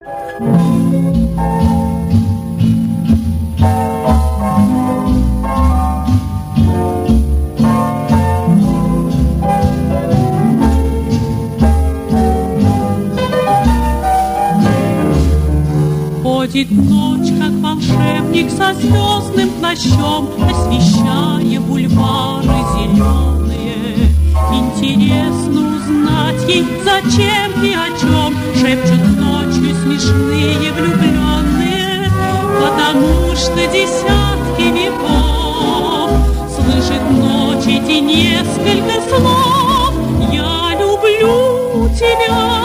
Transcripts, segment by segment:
Ходит ночь, как волшебник со звездным плащом, освещая бульвары зеленые. Интересно узнать ей, зачем и о чем шепчут ночью смешные влюбленные, потому что десятки веков слышит ночь эти несколько слов. Я люблю тебя,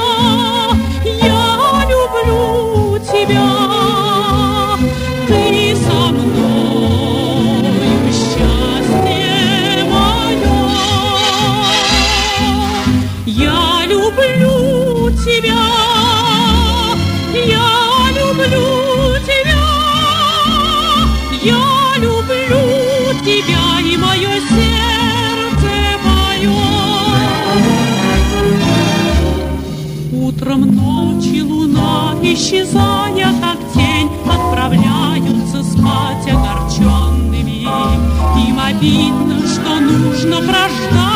ты со мною, счастье мое. Я люблю тебя, я люблю тебя, я люблю тебя, и мое сердце поет. Утром, ночи, луна, исчезая как тень, отправляются спать огорченными. Им обидно, что нужно прождать